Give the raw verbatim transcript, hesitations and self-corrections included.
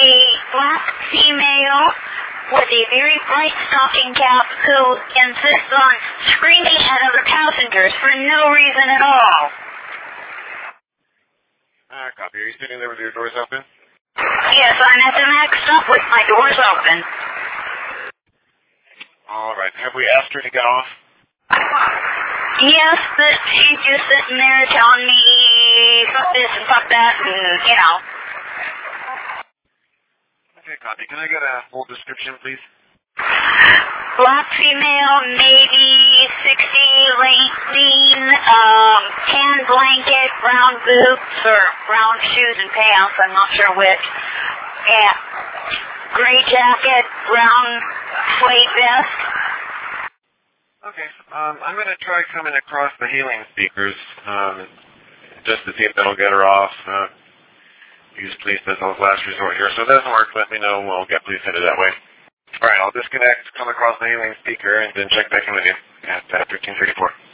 black female with a very bright stocking cap who insists on screaming at other passengers for no reason at all. Uh, copy. Are you sitting there with your doors open? Yes, I'm at the next stop with my doors open. All right. Have we asked her to get off? Yes, but she's just sitting there telling me fuck this and fuck that and, you know. Okay, copy. Can I get a full description, please? Black female, maybe sixty, lean, um, tan blanket, brown boots, or brown shoes and pants, I'm not sure which. Yeah. Gray jacket, brown suede vest. Okay. Um, I'm going to try coming across the hailing speakers, um, just to see if that'll get her off. Uh, use police as a last resort here. So if it doesn't work, let me know and we'll get police headed that way. All right, I'll disconnect, come across the hailing speaker, and then check back in with you at uh, thirteen thirty-four.